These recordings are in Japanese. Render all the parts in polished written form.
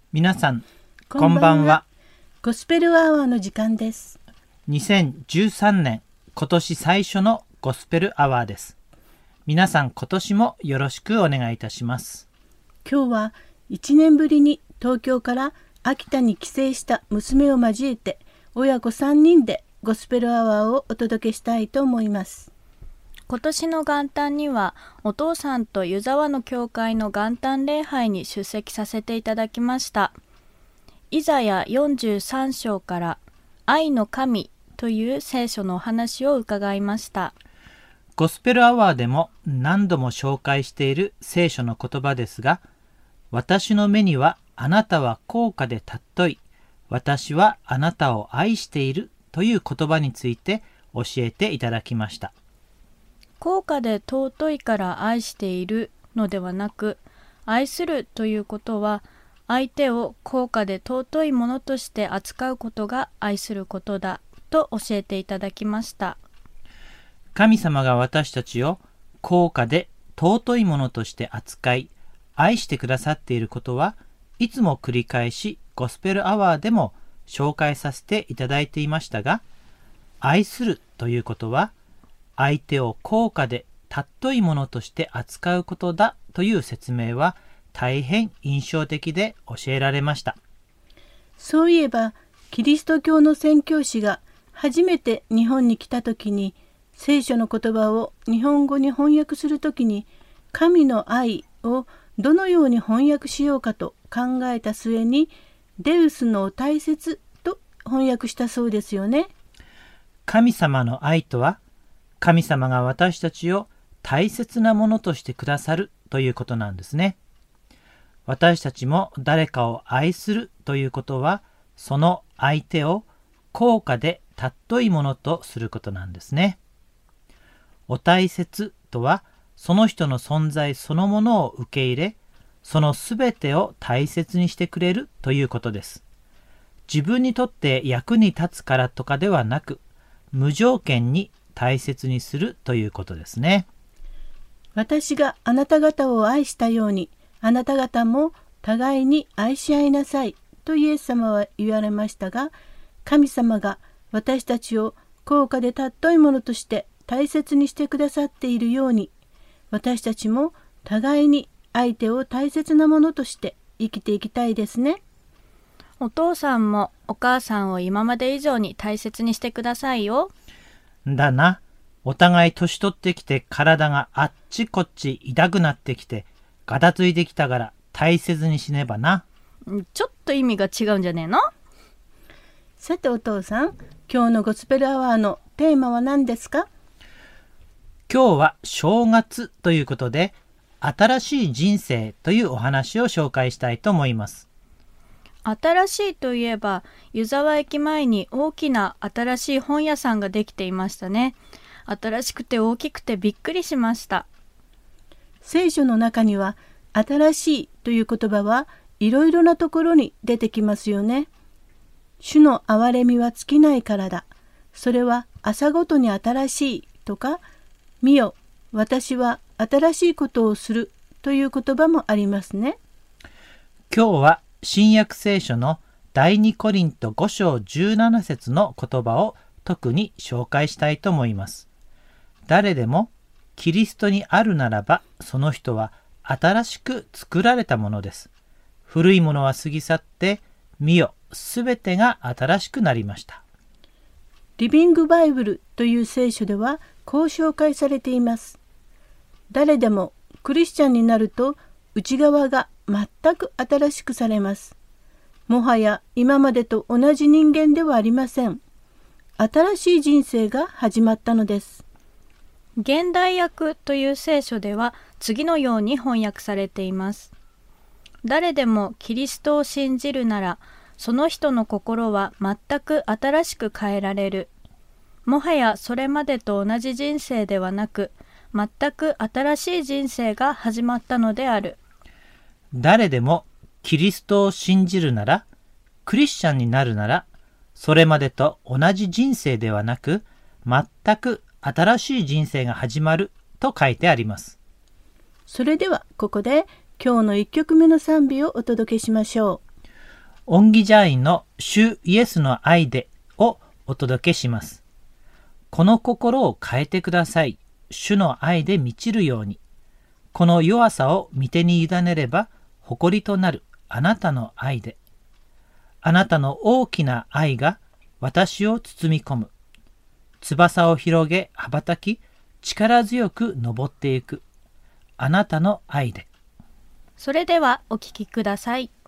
皆さんこんばんは。 ゴスペルアワーの時間です。 2013年今年最初のゴスペルアワーです。皆さん今年もよろしくお願いいたします。 今日は1年ぶりに東京から秋田に帰省した娘を交えて親子3人でゴスペルアワーをお届けしたいと思います。 今年の元旦にはお父さんと湯沢の教会の元旦礼拝に出席させていただきました。イザヤ43章から愛の神という聖書のお話を伺いました。 ゴスペルアワーでも何度も紹介している聖書の言葉ですが、私の目にはあなたは高価で尊い、私はあなたを愛しているという言葉について教えていただきました。 高価で尊いから愛しているのではなく、愛するということは相手を高価で尊いものとして扱うことが愛することだと教えていただきました。 神様が私たちを高価で尊いものとして扱い、愛してくださっていることはいつも繰り返しゴスペルアワーでも紹介させていただいていましたが、愛するということは相手を高価で尊いものとして扱うことだという説明は大変印象的で教えられました。 そういえばキリスト教の宣教師が初めて日本に来た時に聖書の言葉を日本語に翻訳する時に神の愛をどのように翻訳しようかと考えた末にデウスの大切と翻訳したそうですよね。 神様の愛とは神様が私たちを大切なものとしてくださるということなんですね。私たちも誰かを愛するということは、その相手を高価で尊いものとすることなんですね。お大切とは、その人の存在そのものを受け入れ、そのすべてを大切にしてくれるということです。自分にとって役に立つからとかではなく、無条件に大切にするということですね。 私があなた方を愛したように、あなた方も互いに愛し合いなさいとイエス様は言われましたが、神様が私たちを高価で尊いものとして大切にしてくださっているように、私たちも互いに相手を大切なものとして生きていきたいですね。 お父さんもお母さんを今まで以上に大切にしてくださいよ。 だな。お互い年取ってきて体があっちこっち痛くなってきてガタついてきたから大切にしねばな。 ちょっと意味が違うんじゃねえの？ さてお父さん、今日のゴスペルアワーのテーマは何ですか？ 今日は正月ということで、新しい人生というお話を紹介したいと思います。 新しいといえば、湯沢駅前に大きな新しい本屋さんができていましたね。新しくて大きくてびっくりしました。 聖書の中には新しいという言葉はいろいろなところに出てきますよね。主の憐れみは尽きないからだ。それは朝ごとに新しいとか、見よ、私は新しいことをするという言葉もありますね。 今日は新約聖書の第2コリント5章17節の言葉を特に紹介したいと思います。誰でもキリストにあるならば、その人は新しく作られたものです。古いものは過ぎ去って、見よ、すべてが新しくなりました。 リビングバイブルという聖書ではこう紹介されています。誰でもクリスチャンになると内側が全く新しくされます。もはや今までと同じ人間ではありません。新しい人生が始まったのです。 現代訳という聖書では次のように翻訳されています。誰でもキリストを信じるなら、その人の心は全く新しく変えられる。もはやそれまでと同じ人生ではなく、全く新しい人生が始まったのである。 誰でもキリストを信じるなら、クリスチャンになるなら、それまでと同じ人生ではなく、全く新しい人生が始まると書いてあります。 それではここで今日の1曲目の賛美をお届けしましょう。 オンギジャーイの主イエスの愛でをお届けします。この心を変えてください。主の愛で満ちるように。この弱さを御手に委ねれば誇りとなるあなたの愛で。あなたの大きな愛が私を包み込む。翼を広げ羽ばたき、力強く登っていく。あなたの愛で。 それではお聞きください。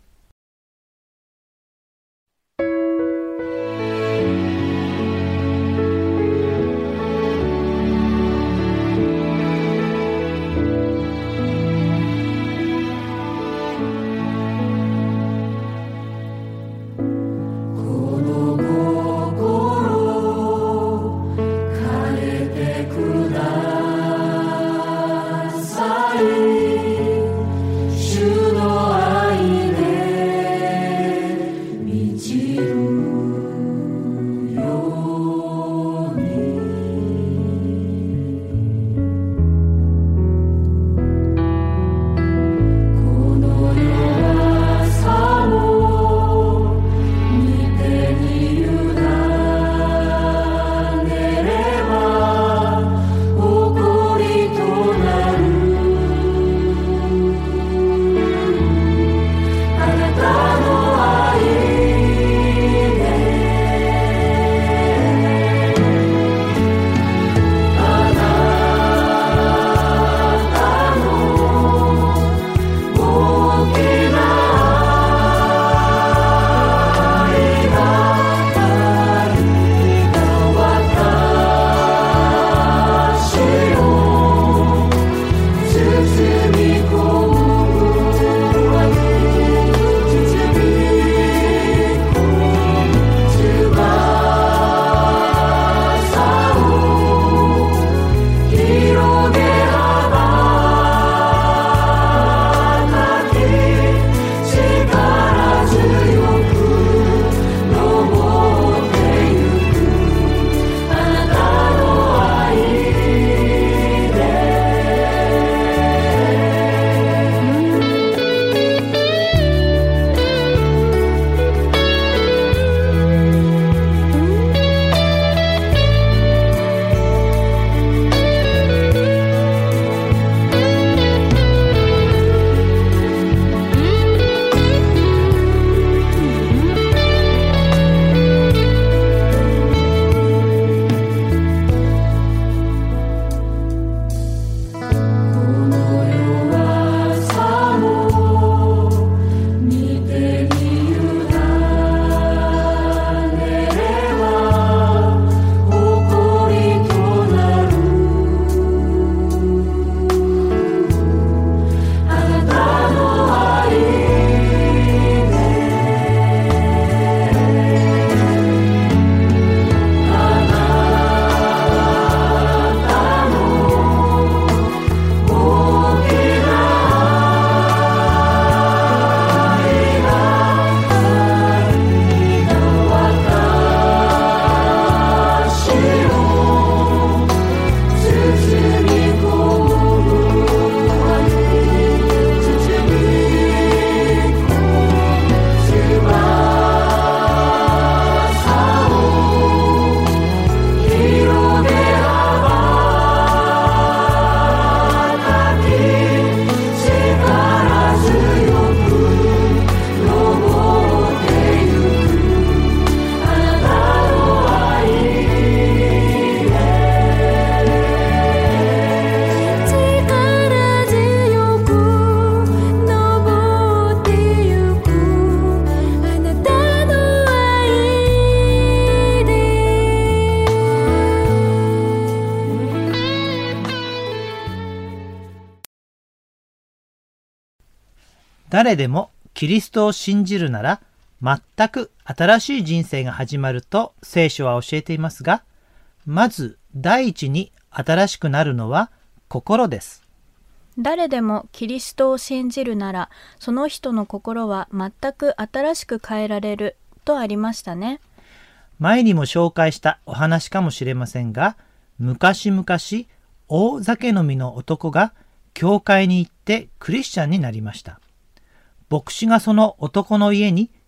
誰でもキリストを信じるなら全く新しい人生が始まると聖書は教えていますが、まず第一に新しくなるのは心です。 誰でもキリストを信じるならその人の心は全く新しく変えられるとありましたね。 前にも紹介したお話かもしれませんが、昔々大酒飲みの男が教会に行ってクリスチャンになりました。牧師がその男の家に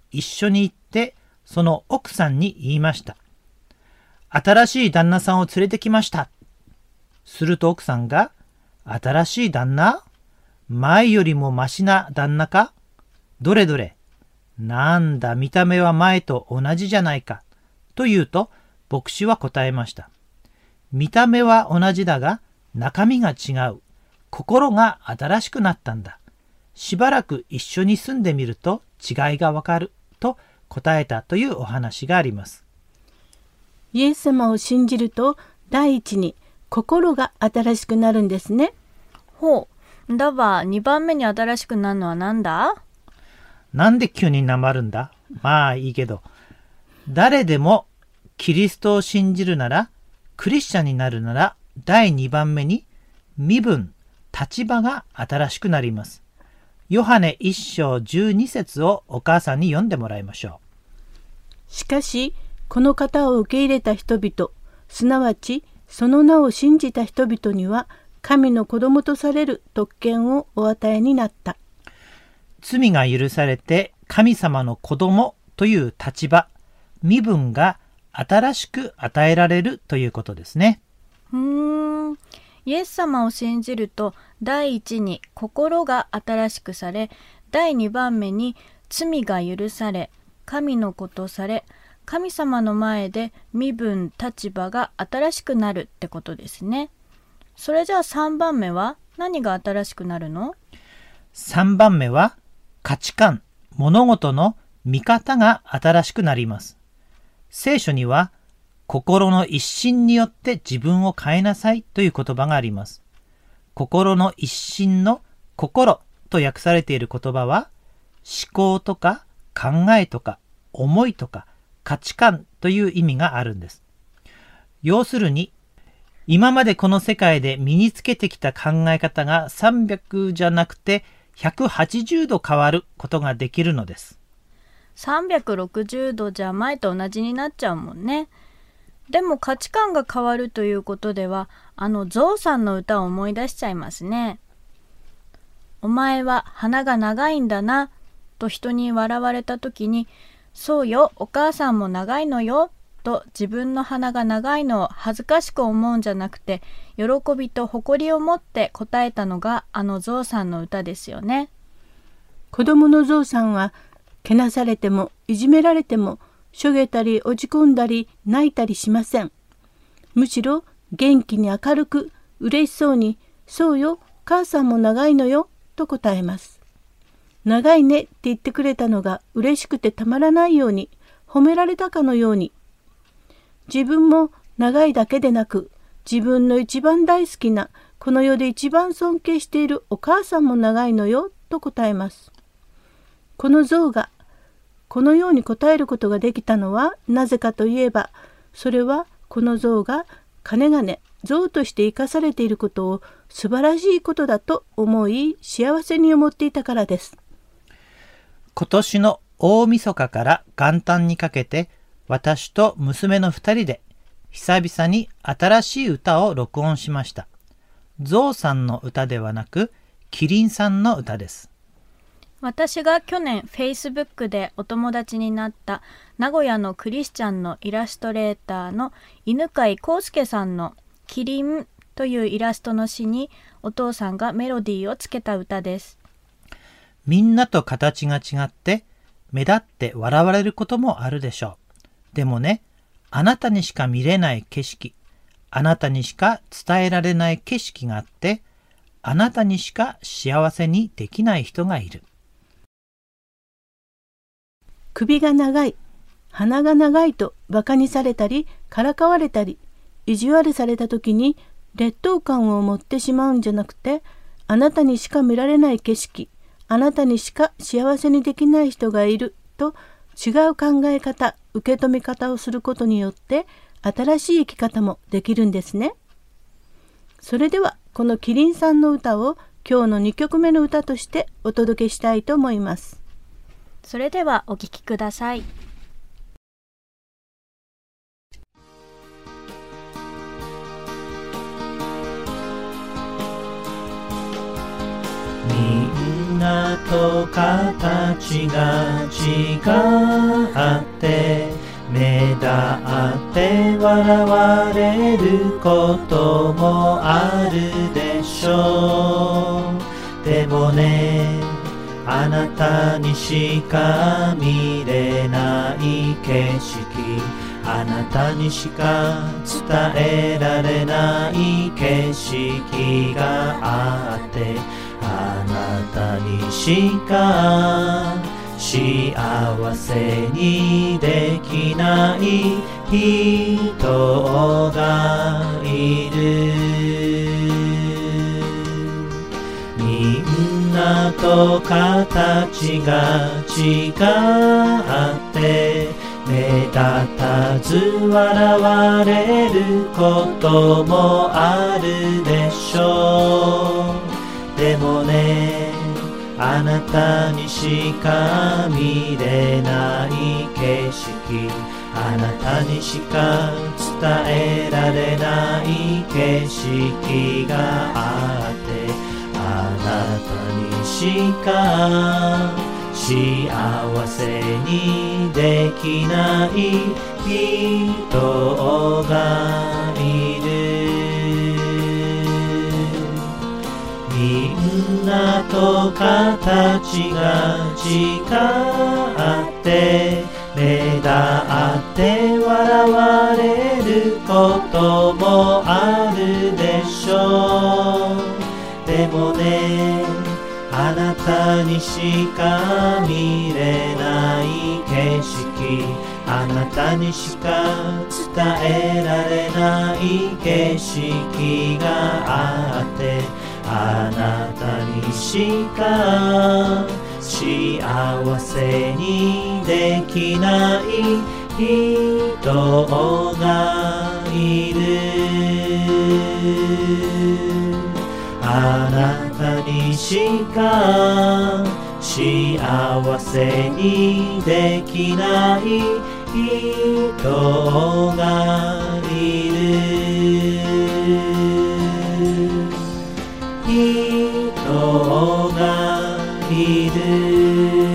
一緒に行ってその奥さんに言いました。新しい旦那さんを連れてきました。すると奥さんが、新しい旦那？前よりもマシな旦那か？どれどれ？なんだ、見た目は前と同じじゃないか。と言うと、牧師は答えました。見た目は同じだが、中身が違う。心が新しくなったんだ。しばらく一緒に住んでみると違いがわかる。と答えたというお話があります。 イエス様を信じると、第一に心が新しくなるんですね。 ほう。だわ、2番目に新しくなるのはなんだ？ なんで急になまるんだ？まあいいけど。誰でもキリストを信じるなら、クリスチャンになるなら、第2番目に身分、立場が新しくなります。ヨハネ1章12節をお母さんに読んでもらいましょう。しかし、この方を受け入れた人々、すなわちその名を信じた人々には、神の子供とされる特権をお与えになった。 罪が許されて神様の子供という立場、身分が新しく与えられるということですね。 イエス様を信じると、第一に心が新しくされ、第2番目に罪が許され、神の子とされ、神様の前で身分、立場が新しくなるってことですね。それじゃあ3番目は何が新しくなるの？ 3 番目は価値観、物事の見方が新しくなります。聖書には心の一心によって自分を変えなさいという言葉があります。心の一心の心と訳されている言葉は思考とか考えとか思いとか価値観という意味があるんです。要するに今までこの世界で身につけてきた考え方が300じゃなくて180度変わることができるのです。 360度じゃ前と同じになっちゃうもんね。でも価値観が変わるということでは、ゾウさんの歌を思い出しちゃいますね。お前は鼻が長いんだな、と人に笑われたときに、そうよ、お母さんも長いのよ、と自分の鼻が長いのを恥ずかしく思うんじゃなくて、喜びと誇りを持って答えたのがゾウさんの歌ですよね。 子供のゾウさんは、けなされてもいじめられてもしょげたり落ち込んだり泣いたりしません。むしろ元気に明るく嬉しそうに、そうよ、母さんも長いのよ、と答えます。長いねって言ってくれたのが嬉しくてたまらないように、褒められたかのように、自分も長いだけでなく、自分の一番大好きな、この世で一番尊敬しているお母さんも長いのよ、と答えます。この象がこのように答えることができたのはなぜかといえば、それはこの象がかねがね象として生かされていることを素晴らしいことだと思い、幸せに思っていたからです。 今年の大晦日から元旦にかけて、私と娘の2人で久々に新しい歌を録音しました。象さんの歌ではなく、キリンさんの歌です。 私が去年 Facebook でお友達になった名古屋のクリスチャンのイラストレーターの犬飼康介さんのキリンというイラストの詩にお父さんがメロディーをつけた歌です。 みんなと形が違って目立って笑われることもあるでしょう。でもね、あなたにしか見れない景色、あなたにしか伝えられない景色があって、あなたにしか幸せにできない人がいる。 首が長い、鼻が長いと馬鹿にされたりからかわれたり意地悪された時に劣等感を持ってしまうんじゃなくて、あなたにしか見られない景色、あなたにしか幸せにできない人がいると違う考え方、受け止め方をすることによって新しい生き方もできるんですね。それではこのキリンさんの歌を今日の2曲目の歌としてお届けしたいと思います。 それではお聴きください。 みんなとと形が違って目立って笑われることもあるでしょう。でもね、あなたにしか見れない景色、あなたにしか伝えられない景色があって、あなたにしか幸せにできない人がいる。みんなと形が違って目立たず笑われることもあるでしょう。でもね、あなたにしか見れない景色、あなたにしか伝えられない景色があって、あなたにしか幸せにできない人がいる。みんなと形が違って目立って笑われることもあるでしょう。でもね、あなたにしか見れない景色、あなたにしか伝えられない景色があって、あなたにしか幸せにできない人がいる。あなたにしか幸せにできない人がいる。人がいる。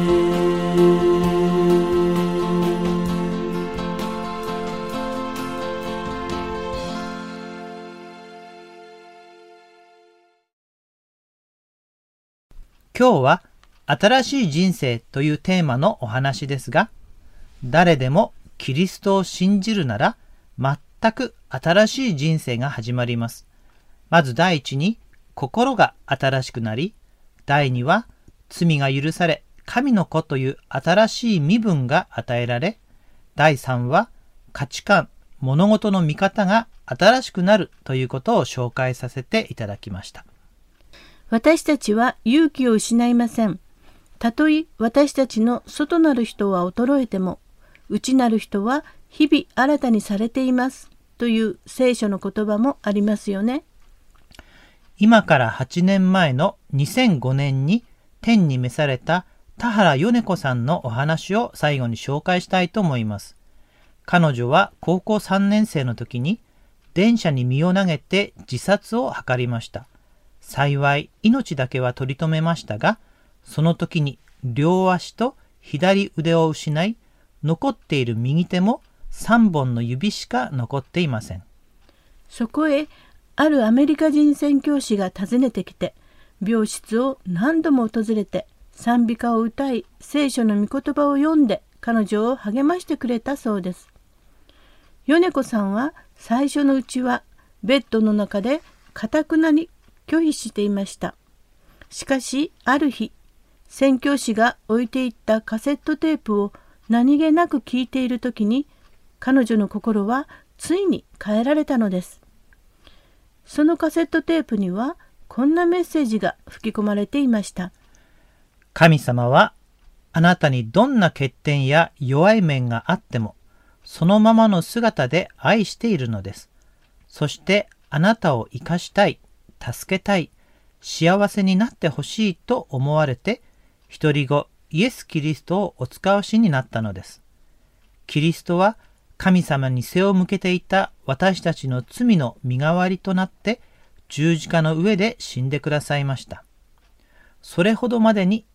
今日は新しい人生というテーマのお話ですが、誰でもキリストを信じるなら全く新しい人生が始まります。まず第一に心が新しくなり、第二は罪が許され神の子という新しい身分が与えられ、第三は価値観、物事の見方が新しくなるということを紹介させていただきました。 私たちは勇気を失いません。たとえ私たちの外なる人は衰えても、内なる人は日々新たにされていますという聖書の言葉もありますよね。 今から8年前の2005年に天に召された田原米子さんのお話を最後に紹介したいと思います。彼女は高校3年生の時に電車に身を投げて自殺を図りました。幸い命だけは取り留めましたが、その時に両足と左腕を失い、残っている右手も3本の指しか残っていません。 そこへあるアメリカ人宣教師が訪ねてきて、病室を何度も訪れて賛美歌を歌い、聖書の御言葉を読んで彼女を励ましてくれたそうです。米子さんは最初のうちはベッドの中で頑なに拒否していました。しかしある日、宣教師が置いていったカセットテープを何気なく聞いているときに、彼女の心はついに変えられたのです。そのカセットテープにはこんなメッセージが吹き込まれていました。 神様はあなたにどんな欠点や弱い面があっても、そのままの姿で愛しているのです。そしてあなたを生かしたい、助けたい、幸せになってほしいと思われて、独り子イエス・キリストをお使わしになったのです。キリストは神様に背を向けていた私たちの罪の身代わりとなって十字架の上で死んでくださいました。それほどまでに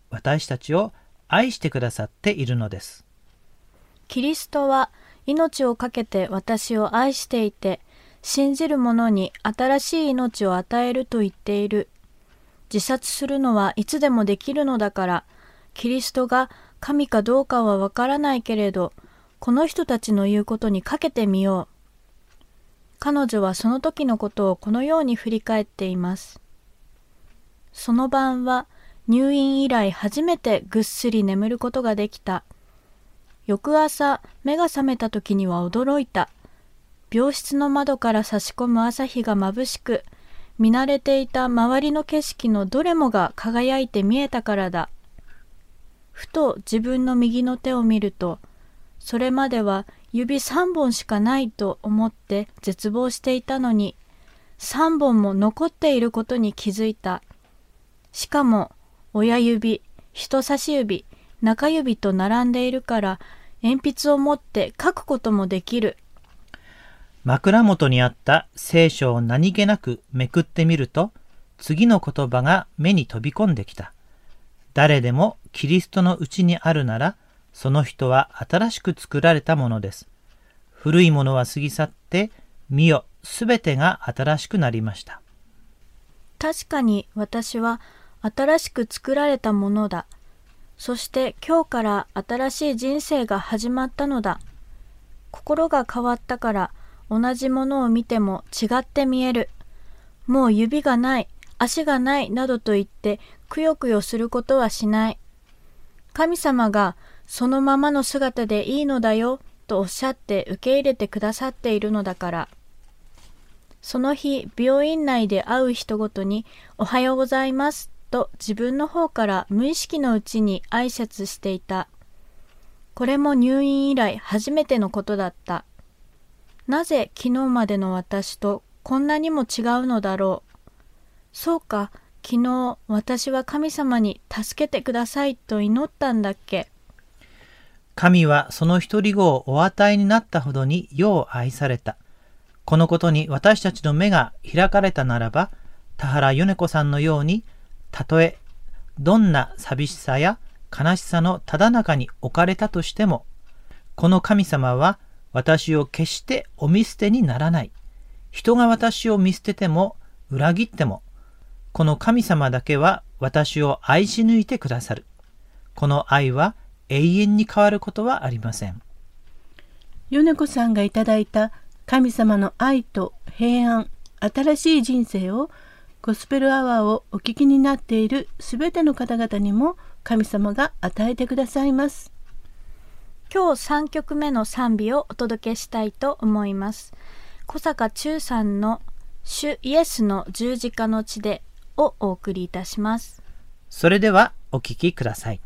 私たちを愛してくださっているのです。 キリストは命を懸けて私を愛していて、信じる者に新しい命を与えると言っている。自殺するのはいつでもできるのだから、キリストが神かどうかはわからないけれど、この人たちの言うことにかけてみよう。彼女はその時のことをこのように振り返っています。その晩は入院以来初めてぐっすり眠ることができた。翌朝目が覚めた時には驚いた。病室の窓から差し込む朝日が眩しく、見慣れていた周りの景色のどれもが輝いて見えたからだ。ふと自分の右の手を見ると、それまでは指3本しかないと思って絶望していたのに、3本も残っていることに気づいた。しかも親指、人差し指、中指と並んでいるから、鉛筆を持って書くこともできる。 枕元にあった聖書を何気なくめくってみると、次の言葉が目に飛び込んできた。誰でもキリストのうちにあるなら、その人は新しく作られたものです。古いものは過ぎ去って、見よ、すべてが新しくなりました。 確かに私は新しく作られたものだ。そして今日から新しい人生が始まったのだ。心が変わったから同じものを見ても違って見える。もう指がない、足がないなどと言ってくよくよすることはしない。神様がそのままの姿でいいのだよとおっしゃって受け入れてくださっているのだから。その日、病院内で会う人ごとにおはようございますと自分の方から無意識のうちに挨拶していた。これも入院以来初めてのことだった。なぜ昨日までの私とこんなにも違うのだろう。そうか、昨日私は神様に助けてくださいと祈ったんだっけ。 神はその一人子をお与えになったほどによう愛された。このことに私たちの目が開かれたならば、田原米子さんのように、たとえどんな寂しさや悲しさのただ中に置かれたとしても、この神様は私を決してお見捨てにならない。人が私を見捨てても裏切っても、この神様だけは私を愛し抜いてくださる。この愛は永遠に変わることはありません。 米子さんがいただいた神様の愛と平安、新しい人生をゴスペルアワーをお聞きになっているすべての方々にも神様が与えてくださいます。 今日3曲目の賛美をお届けしたいと思います。小坂忠さんの主イエスの十字架の地でをお送りいたします。 それではお聴きください。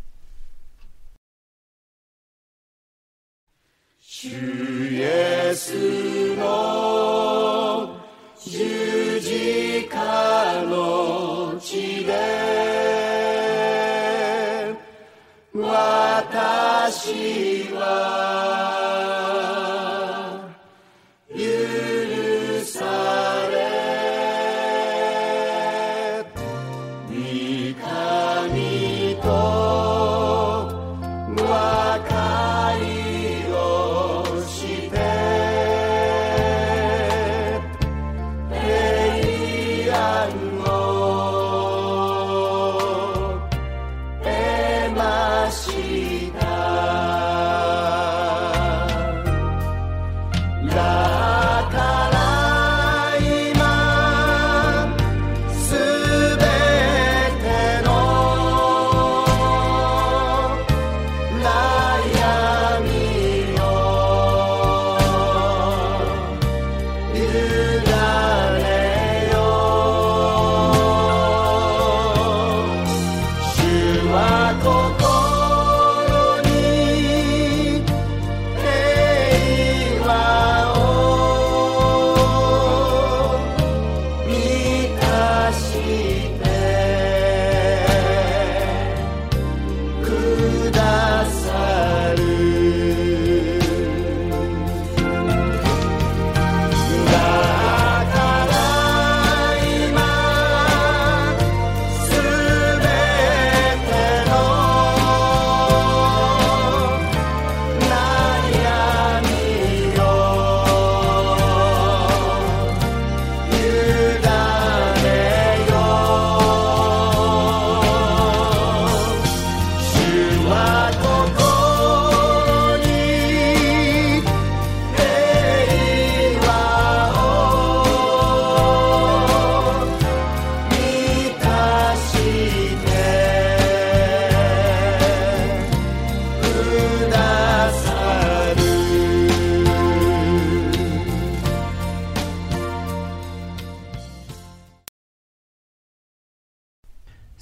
主イエスの十字架の地で私は許され御神と和解をして平安を得ました。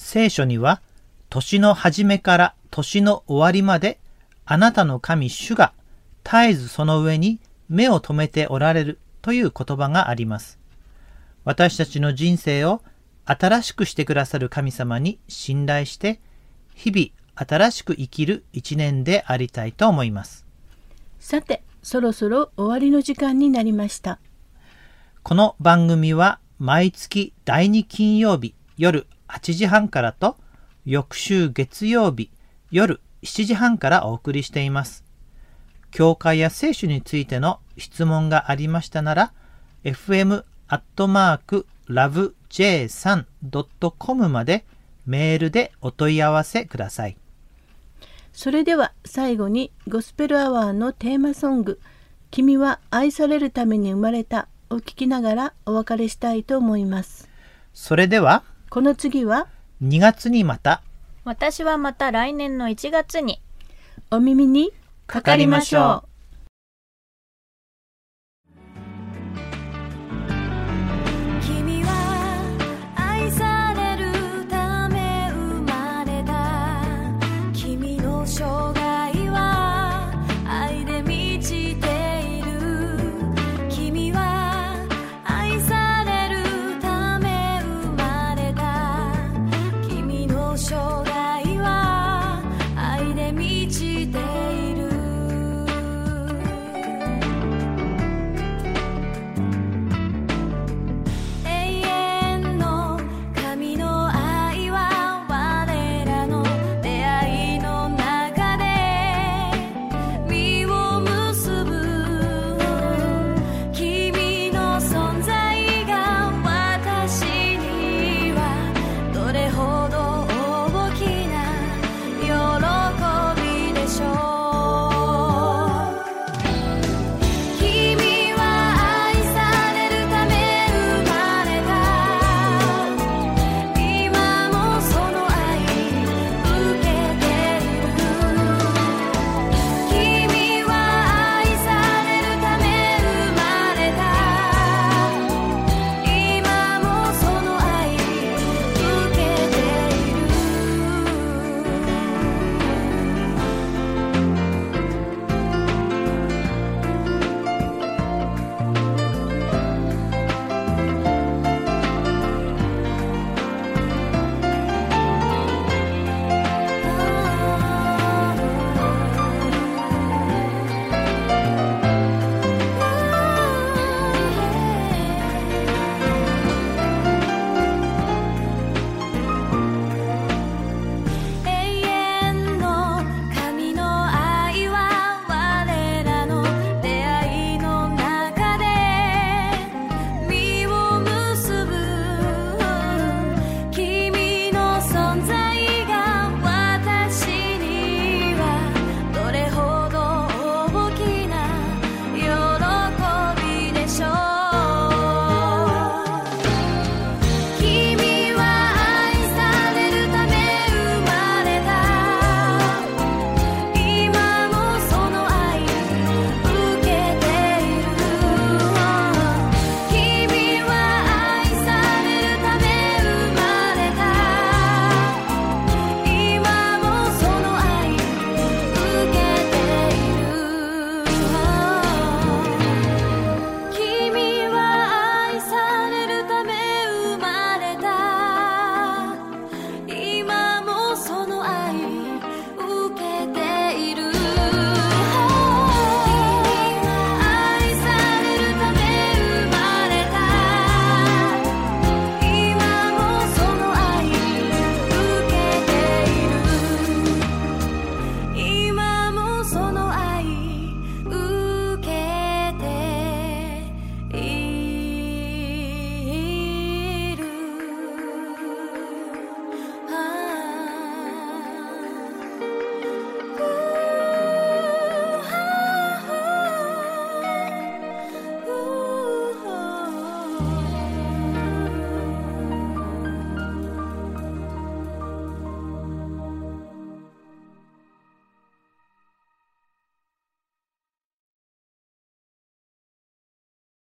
聖書には年の初めから年の終わりまであなたの神主が絶えずその上に目を留めておられるという言葉があります。私たちの人生を新しくしてくださる神様に信頼して日々新しく生きる一年でありたいと思います。 さて、そろそろ終わりの時間になりました。 この番組は毎月第2金曜日夜8時半からと翌週月曜日夜7時半からお送りしています。教会や聖書についての質問がありましたなら fm@lovej3.com までメールでお問い合わせください。 それでは最後にゴスペルアワーのテーマソング「君は愛されるために生まれた」を聴きながらお別れしたいと思います。 それではこの次は 2月にまた私はまた来年の1月にお耳にかかりましょう。